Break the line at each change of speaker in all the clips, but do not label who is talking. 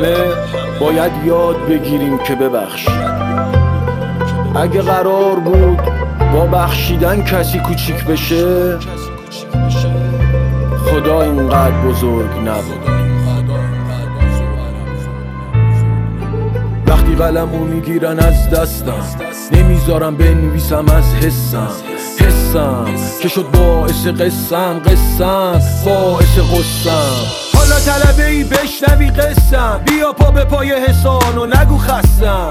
همه باید یاد بگیریم که ببخشیم. اگه قرار بود با بخشیدن کسی کوچیک بشه، خدا اینقدر بزرگ نبود. وقتی قلمو میگیرن از دستم، نمیذارم بنویسم از حسم که شد باعث قسم باعث قسم. حالا طلبه ای بشنوی قسم، بیا پا به پای حسان و نگو خستم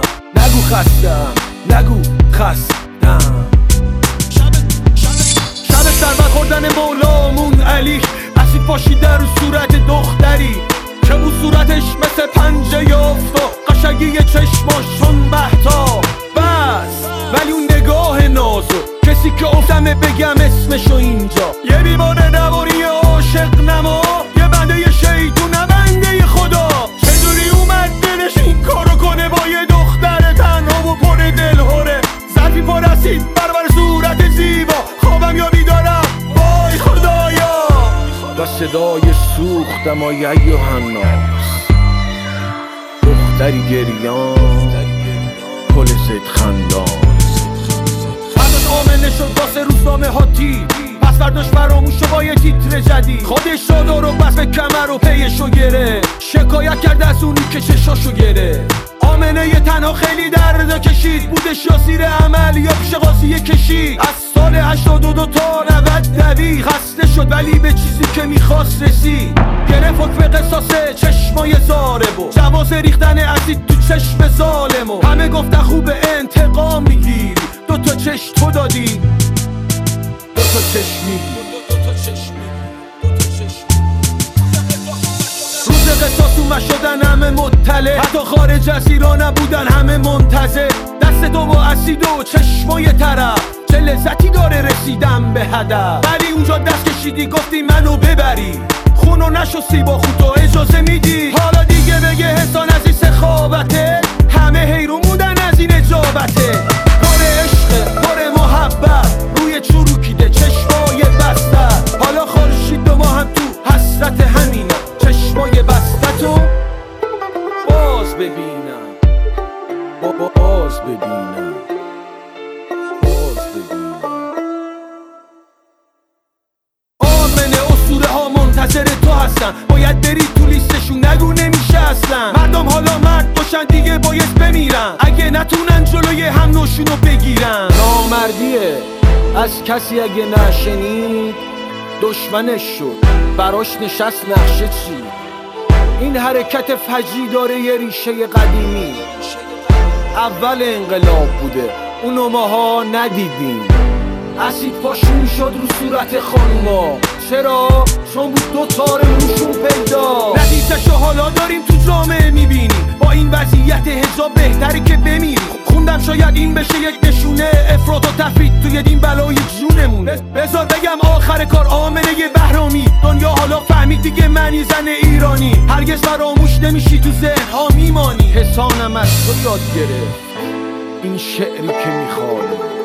شب سر خوردن مولامون علی، اسید پاشیده رو صورت دختری که اون صورتش مثل پنجه یافت و قشنگی چشماشون بهتا بس، ولی اون نگاه نازو کسی که افتمه بگم اسمشو اینجا. یه بیمار نواری عاشق نما، یه بنده شیطون بنده خدا. چجوری اومد دلش این کارو کنه با یه دختر تنها و پر دلهوره؟ ظرفی پر اسید برابر صورت زیبا، خوابم یا بیدارم وای خدایا. و صدای سوختم آی یوحناس، دختری گریان پل زد خندان. فرداش آمنه شد واسه روزنامه ها تیر، پس فرداش فراموش شد با یه تیتر جدید. خودش شد و رو بس به کمر و پیشو گره، شکایت کرد از اونی که چشاشو گره. آمنه یه تنها خیلی درد کشید، بودش یا سیر عمل یا پیش قاضیه کشید. از سال 82 تا 90 دوید، خسته شد ولی به چیزی که میخواست رسید. گرفت حکم قصاصه چشمای ظالمو، جواز ریختن اسید تو چشم ظالمو. همه گفتن خوب انتقام میگیری، دوتا چشم تو دادی، دوتا چشم میگیری. روز قصاص اومد شدن همه مطلع، حتی خارج از ایران نبودن همه منتظر. دست تو با اسید و چشمای طرف، چه لذتی داره رسیدن به هدف. ولی اونجا دست کشیدی گفتی منو ببری، خونو نشستی با خودتو اجازه میدی. حالا دیگه بگه حسان از این سخاوته، همه حیرون موندن از این اجابته. پر عشق پر محبت روی چروکیده چشمای بسته. حالا خورشید و ما هم تو حسرت همینم، چشمای بستتو باز ببینم، باز ببینم. آمنه اسطوره ها منتظر تو هستن، باید بری تو لیستشون، نگو نمیشه اصلا. مردم حالا مرد باشن دیگه باید بمیرن، اگه نتونن جلوی هم نوشونو بگیرن. نامردیه از کسی اگه نشنید، دشمنش شد براش نشست نقشه چی. این حرکت فجی داره یه ریشه قدیمی، اول انقلاب بوده اونو ماها ندیدیم. اسید پاشون شد رو صورت خانوما، چرا؟ چون بود دو تار روشون پیدا. ردیفشو حالا داریم تو جامعه میبینیم، با این وضعیت حجاب بهتری که بمیری. خوندم شاید این بشه یک نشونه افراط و تفرید توی دین بلای جونمون. بذار بگم آخر کار آمنه بهرامی، دنیا حالا فهمید دیگه معنی زن ایرانی. هرگز فراموش نمیشی تو ذهن ها میمانی. حسانم از تو یاد گرفت این شعری که میخوانی.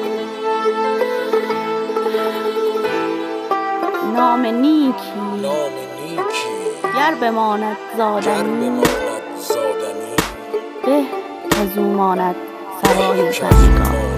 نام نیکی گر بماند زادنی، به که زو ماند سرای زنگار.